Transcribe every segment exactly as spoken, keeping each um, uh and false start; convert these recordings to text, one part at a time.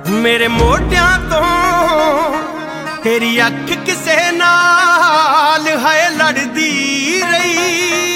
मेरे मोटियां तो तेरी अख किसे नाल है लड़दी रही।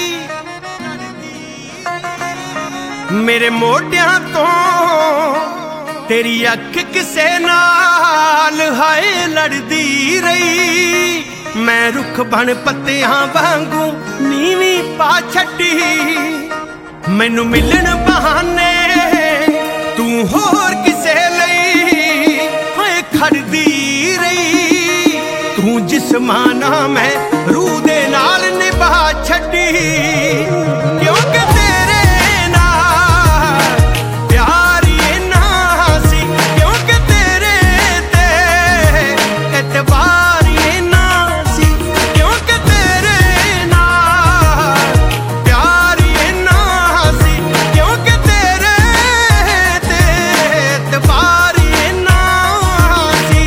मेरे मोटियां तो तेरी अख किसे नाल है लड़दी रही। मैं रुख बन पत्तियां वांगू नीवी पा छड्डी। मैनू मिलन बहाने तू होर किसे लई है खड़दी रही। तू जिस्माना मैं रूह दे नाल निभा छड्डी। क्योंकि तेरे नाल प्यार इन्ना सी, क्योंकि तेरे ते एतबार इन्ना सी, क्योंकि तेरे नाल प्यार इन्ना सी, क्योंकि तेरे ते एतबार इन्ना सी।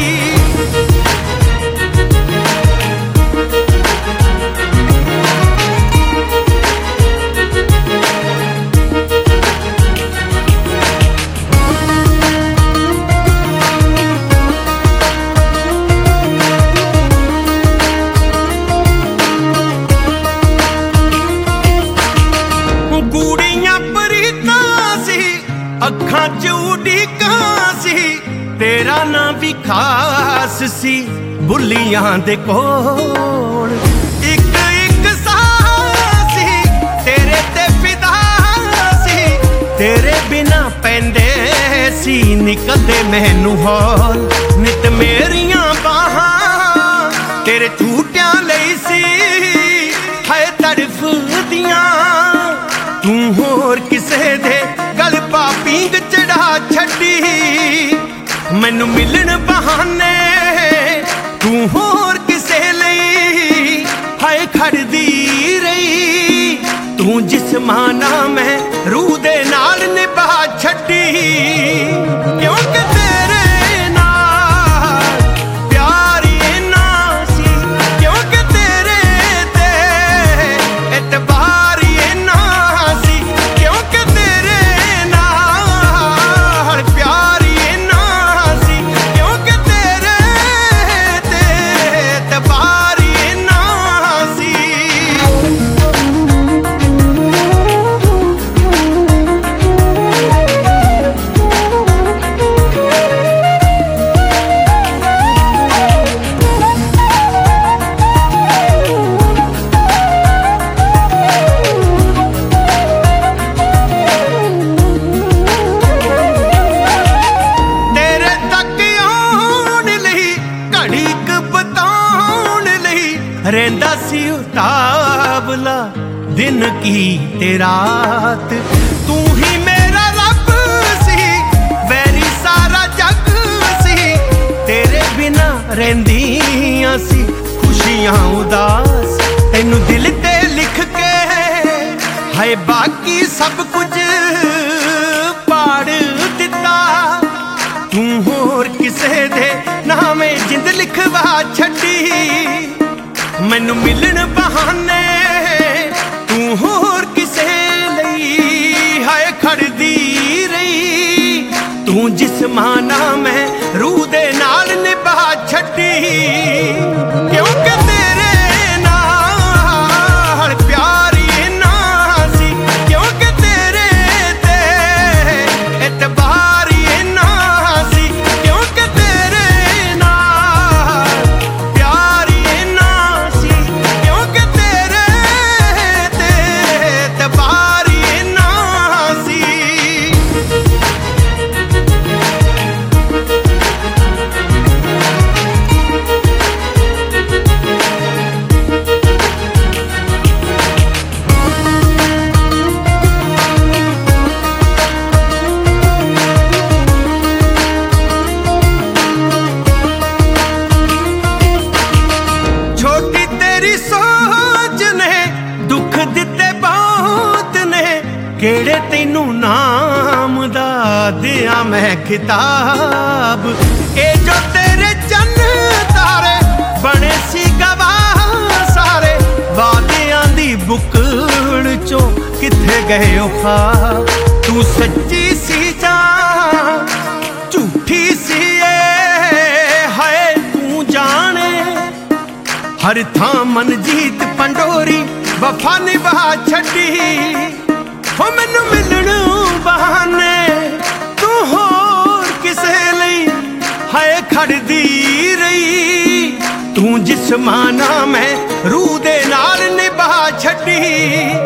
गूड़ियां परीतां सी अखां च उड़ीकां सी। तेरा ना भी खास सी बुलियां दे कोल। इक इक साह सी तेरे ते फिदा सी। तेरे बिना पैंदे सी निकलदे मैनू हौल। नित मेरियां बाहां तेरे झूटियां लई सी है तड़फदियां। तू होर किसे दे गल पा पींग चढ़ा छड्डी। मैनू मिलन बहाने तू होर किसे लई हाय खड़दी रही। तू जिस्माना मैं रूह दे नाल निभा छड्डी। क्योंकि तेरे नाल प्यार इन्ना सी, क्योंकि तेरे ते एतबार इन्ना सी, क्योंकि तेरे नाल प्यार इन्ना सी, क्योंकि तेरे ते एतबार इन्ना सी। तेरे तक आउण लई घड़ी क बताउण लई रहिंदा सी उतावला दिन की ते रात। तू ही मेरा रब सी वैरी सारा जग सी। तेरे बिना रहिंदियां सी खुशियां उदास। तैनू दिल ते लिख के है बाकी सब कुछ पाड़ दिता। तू होर किसे दे नामे जिंद लिखवा छड्डी। मैनू मिलन बहाने तू होर किसे लई हाय खड़दी रही। तू जिस्माना मैं रूह दे नाल निभा छड्डी। क्योंकि तेरे नाल प्यार इन्ना सी, क्योंकि तेरे ते एतबार इन्ना सी, क्योंकि तेरे नाल प्यार इन्ना सी, क्योंकि तेरे ते एतबार इन्ना सी। छोटी तेरी सोच ने दुख दिते बहुत ने। केड़े तैनू नाम दा दिया मैं खिताब। ए जो तेरे चन्न तारे बने सी गवाह सारे। वादियां दी बुकड़ चो किथे गए ओ ख्वाब। तू सच्ची सी जां झूठी सी हर थां मनजीत पंडोरी वफा निभा छड्डी हो मैनू मिलण बहाने तू होर किसे लई हाय खड़दी रही तू जिस्माना मैं रूह दे नाल निभा छड्डी।